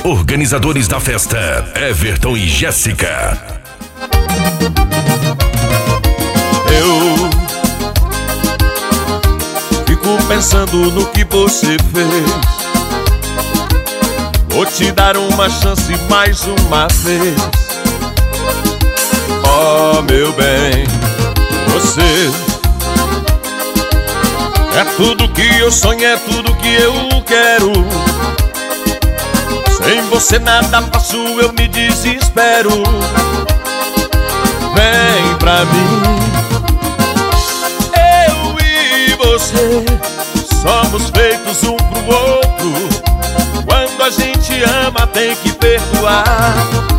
Organizadores da festa, Everton e Jéssica. Eu fico pensando no que você fez. Vou te dar uma chance mais uma vez. Oh, meu bem, você é tudo que eu sonho, é tudo que eu quero. Sem você nada faço, eu me desespero. Vem pra mim. Eu e você somos feitos um pro outro. Quando a gente ama tem que perdoar.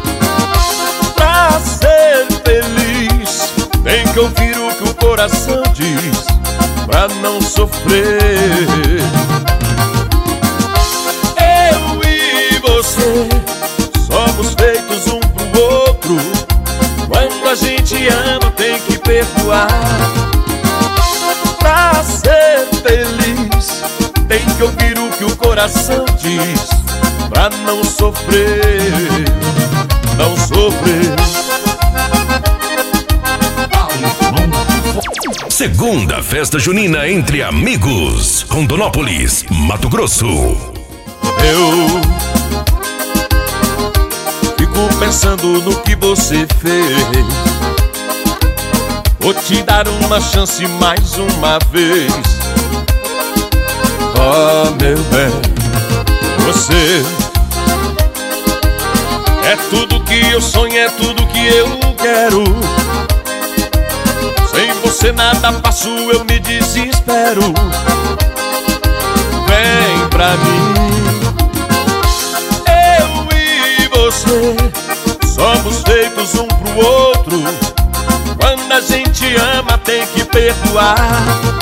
Pra ser feliz tem que ouvir o que o coração diz, pra não sofrer. Eu e você somos feitos um pro outro. Quando a gente ama tem que perdoar. Pra ser feliz tem que ouvir o que o coração diz, pra não sofrer, não sofrer. Segunda festa junina entre amigos, Rondonópolis, Mato Grosso. Eu fico pensando no que você fez. Vou te dar uma chance mais uma vez. Oh, meu bem, você é tudo que eu sonho, é tudo que eu quero. Sem você nada faço, eu me desespero. Vem pra mim. Eu e você somos feitos um pro outro. Quando a gente ama tem que perdoar.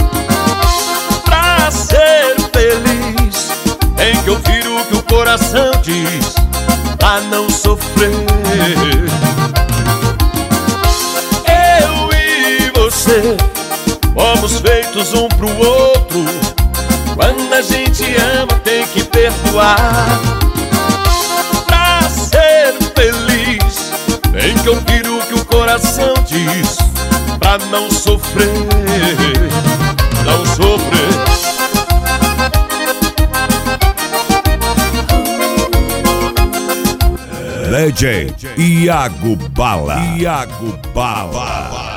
Pra ser feliz tem que ouvir o que o coração diz, pra não sofrer. Eu e você fomos feitos um pro outro. Quando a gente ama tem que perdoar. Pra ser feliz tem que ouvir o que o coração diz, pra não sofrer, não sofrer. DJ Iago Bala.